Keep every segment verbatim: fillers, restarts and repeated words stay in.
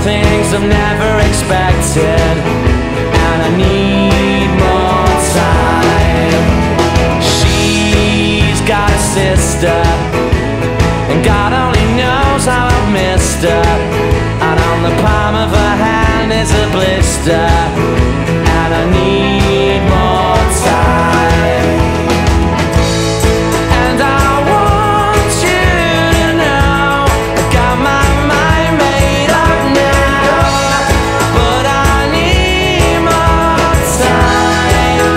things I've never expected, and I need more time. She's got a sister, and God only knows how I've missed her. And on the palm of her hand is a blister, and I need more time. And I want you to know I got my mind made up now, but I need more time.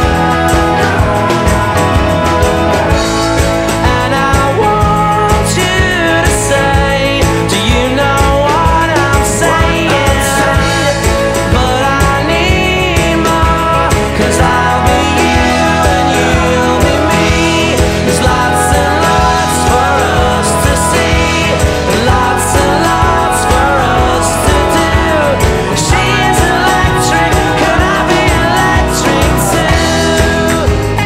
And I want you to say, do you know what I'm saying? But I need more, 'cause I'll be you and you'll be me. There's lots and lots for us to see, lots and lots for us to do. She's electric, could I be electric too?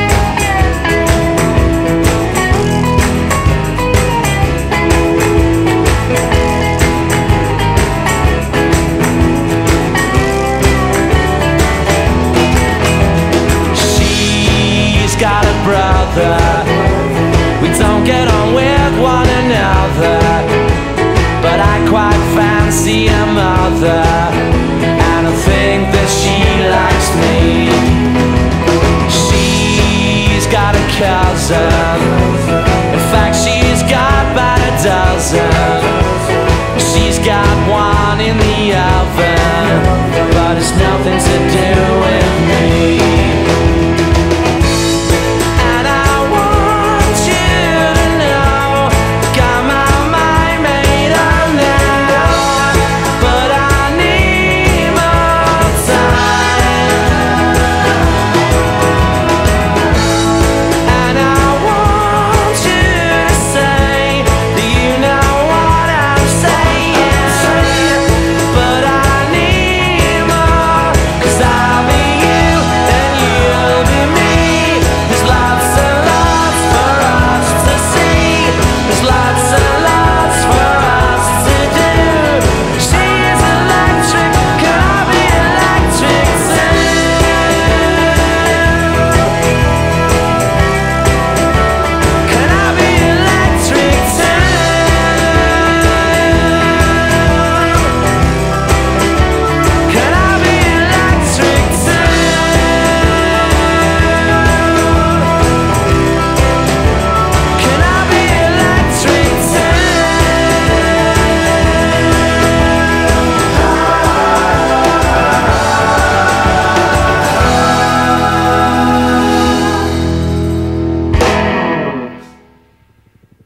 She's got a brother, we don't get on with one another, but I quite fancy a mother, and I think that she likes me. She's got a cousin, in fact she's got about a dozen. She's got one in the oven, but it's nothing to do with me.